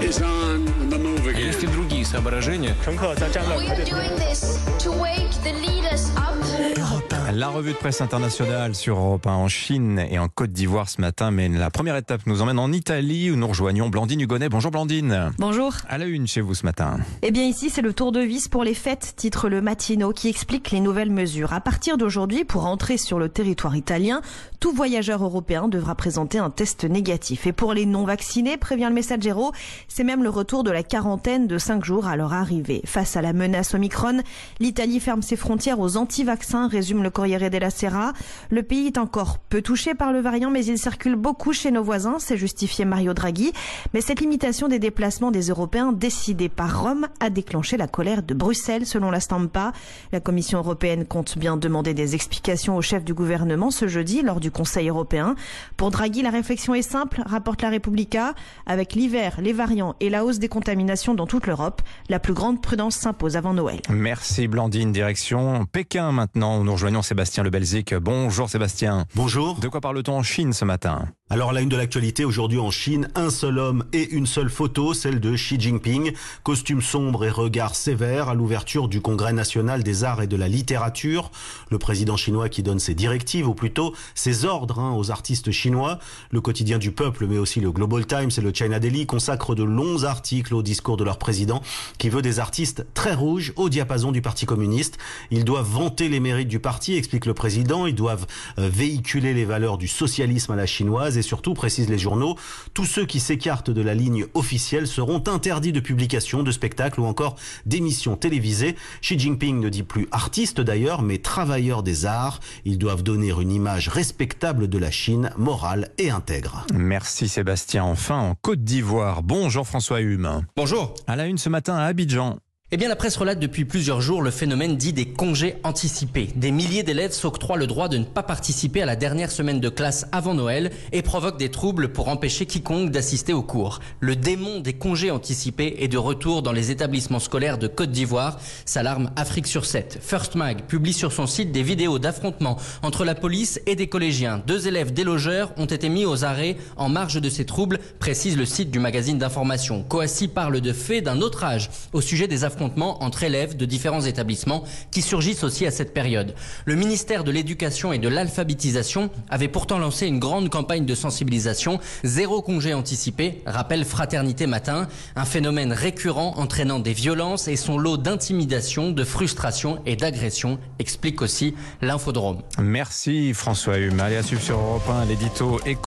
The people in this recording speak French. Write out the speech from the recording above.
is on the move again. Есть и другие соображения. We are doing this to wake the leaders up. La revue de presse internationale sur Europe 1 en Chine et en Côte d'Ivoire ce matin. Mais la première étape nous emmène en Italie où nous rejoignons Blandine Hugonnet. Bonjour Blandine. Bonjour. À la une chez vous ce matin. Eh bien ici c'est le tour de vis pour les fêtes, titre le Mattino, qui explique les nouvelles mesures. À partir d'aujourd'hui, pour entrer sur le territoire italien, tout voyageur européen devra présenter un test négatif. Et pour les non-vaccinés, prévient le Messaggero, c'est même le retour de la quarantaine de 5 jours à leur arrivée. Face à la menace Omicron, l'Italie ferme ses frontières aux anti-vaccins, résume le Corriere della Sera. Le pays est encore peu touché par le variant, mais il circule beaucoup chez nos voisins, s'est justifié Mario Draghi. Mais cette limitation des déplacements des Européens décidée par Rome a déclenché la colère de Bruxelles, selon la Stampa. La Commission européenne compte bien demander des explications au chef du gouvernement ce jeudi lors du Conseil européen. Pour Draghi, la réflexion est simple, rapporte la Repubblica. Avec l'hiver, les variants et la hausse des contaminations dans toute l'Europe, la plus grande prudence s'impose avant Noël. Merci Blandine. Direction Pékin maintenant où nous rejoignons Sébastien Lebelzik. Bonjour Sébastien. Bonjour. De quoi parle-t-on en Chine ce matin ? Alors la une de l'actualité aujourd'hui en Chine, un seul homme et une seule photo, celle de Xi Jinping, costume sombre et regard sévère à l'ouverture du Congrès national des arts et de la littérature. Le président chinois qui donne ses directives, ou plutôt ses ordres aux artistes chinois. Le quotidien du peuple, mais aussi le Global Times et le China Daily consacrent de longs articles au discours de leur président qui veut des artistes très rouges au diapason du Parti communiste. Ils doivent vanter les mérites du parti, explique le président. Ils doivent véhiculer les valeurs du socialisme à la chinoise et surtout, précisent les journaux, tous ceux qui s'écartent de la ligne officielle seront interdits de publication, de spectacles ou encore d'émissions télévisées. Xi Jinping ne dit plus artiste d'ailleurs, mais travailleur des arts. Ils doivent donner une image respectable de la Chine, morale et intègre. Merci Sébastien. Enfin, en Côte d'Ivoire. Bonjour François Hume. Bonjour. À la une ce matin à Abidjan. Eh bien, la presse relate depuis plusieurs jours le phénomène dit des congés anticipés. Des milliers d'élèves s'octroient le droit de ne pas participer à la dernière semaine de classe avant Noël et provoquent des troubles pour empêcher quiconque d'assister aux cours. Le démon des congés anticipés est de retour dans les établissements scolaires de Côte d'Ivoire, s'alarme Afrique sur 7. First Mag publie sur son site des vidéos d'affrontements entre la police et des collégiens. 2 élèves délogeurs ont été mis aux arrêts en marge de ces troubles, précise le site du magazine d'information. Coassi parle de faits d'un autre âge au sujet des affrontements entre élèves de différents établissements qui surgissent aussi à cette période. Le ministère de l'Éducation et de l'Alphabétisation avait pourtant lancé une grande campagne de sensibilisation. 0 congé anticipé, rappelle Fraternité Matin, un phénomène récurrent entraînant des violences et son lot d'intimidation, de frustration et d'agression, explique aussi l'Infodrome. Merci François Hume. Allez à suivre sur Europe 1 l'édito